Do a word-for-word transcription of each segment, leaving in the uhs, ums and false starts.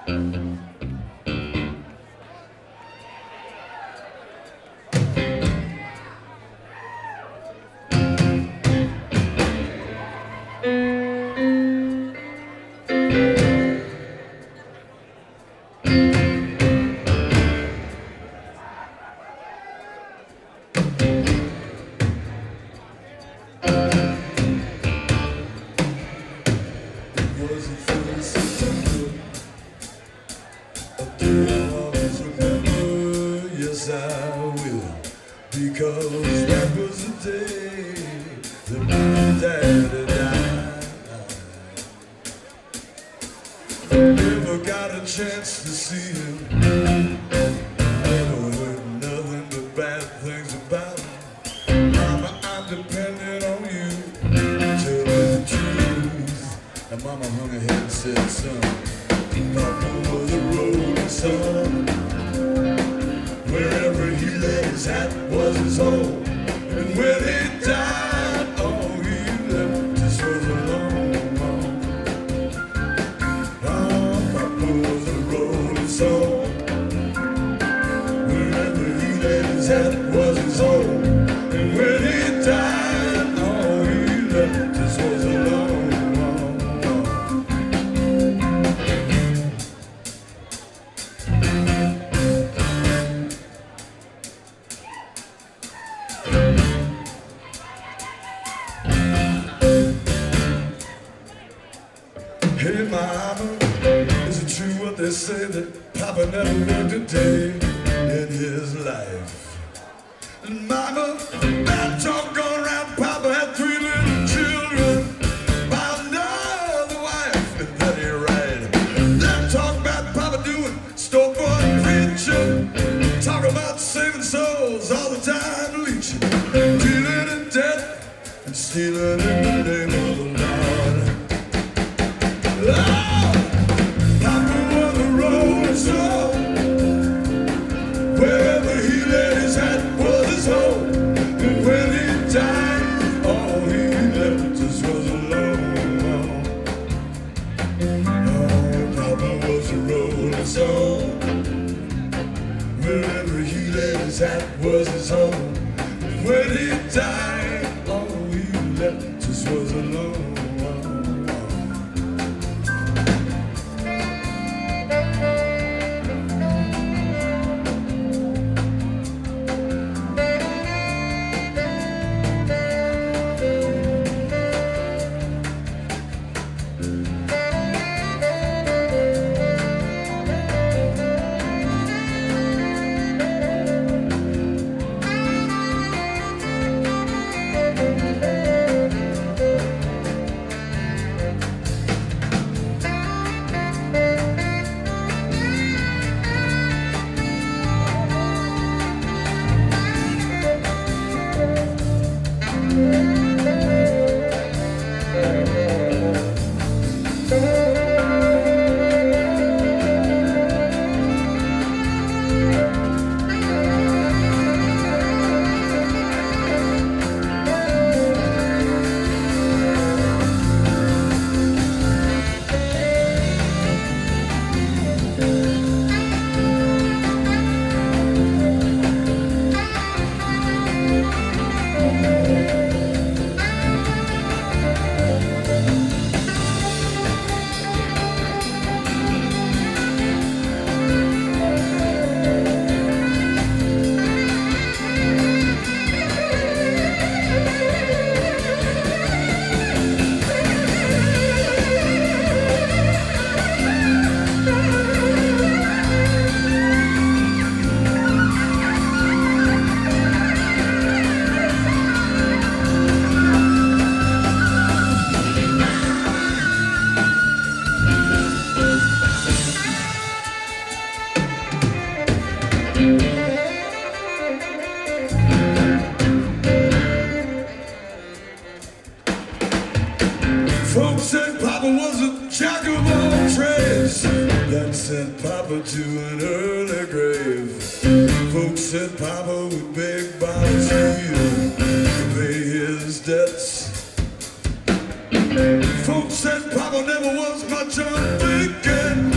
Folks said Papa was a jack of all trades. That sent Papa to an early grave. Folks said Papa would beg Bob's heel to pay his debts. Folks said Papa never was much on thinking.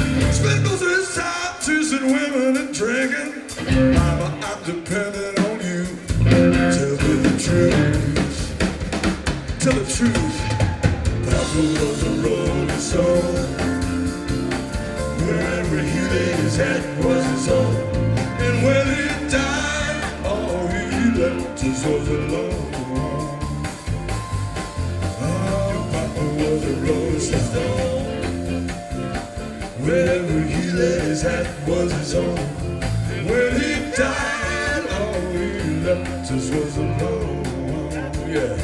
spent most of his time chasing women and drinking. Mama, I'm dependent on you. Tell me the truth. Tell the truth. Papa was a rolling stone. Wherever he laid his head was his home. And when he died, all he left us was alone. Oh, Papa was a rolling stone. Wherever he laid his head was his home. And when he died, all he left us was alone. Yeah.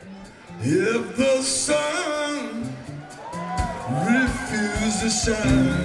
If the sun refused to shine,